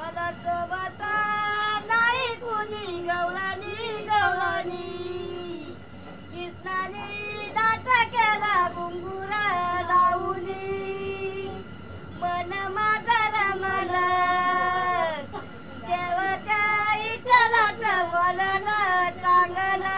मला सोबत नाही कुणी गवळणी गवळणी कृष्णाने नाच केला घुंगुरा लावणी मन माझं रमलं देवाच्या विठ्ठलाचं बोलणं चांगलं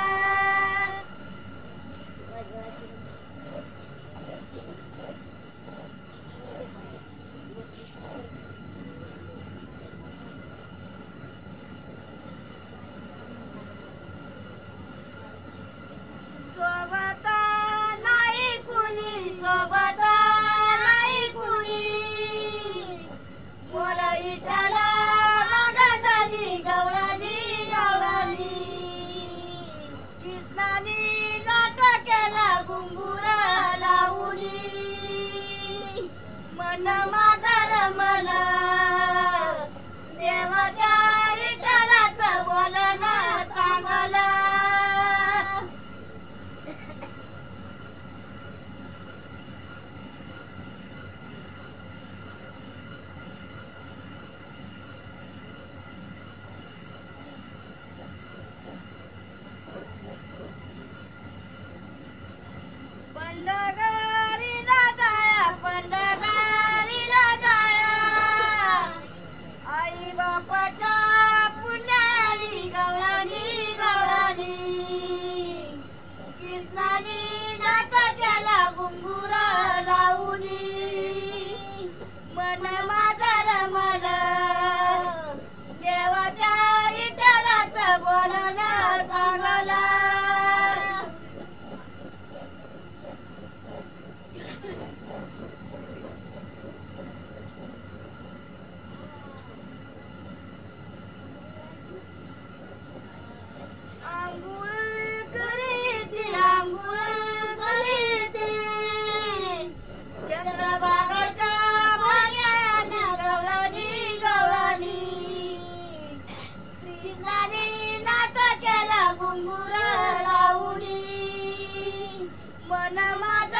सोबत नाही कुणी सोबत नाही कुणी मोर विठ्ठला मागतानी गवळणी गवळणी कृष्णाने नाच केला घुंगुरा लावणी मन माझं रमलं देवाच्या विठ्ठलाचं बोलणं चांगलं पंढरगारीला जाया पंढरगारीला जाया आई बापाच्या पुण्याली गवळणी गवळणी कृष्णाने नाच केला घुंगुरा लावणी मन माझं रमलं देवाच्या विठ्ठलाचं बोलणं चांगलं आंघोळ करीती आंघोळ करीती चंद्रभागाच्या भाग्यानं गवळणी गवळणी कृष्णाने नाच केला घुंगुरा लावणी मन माझं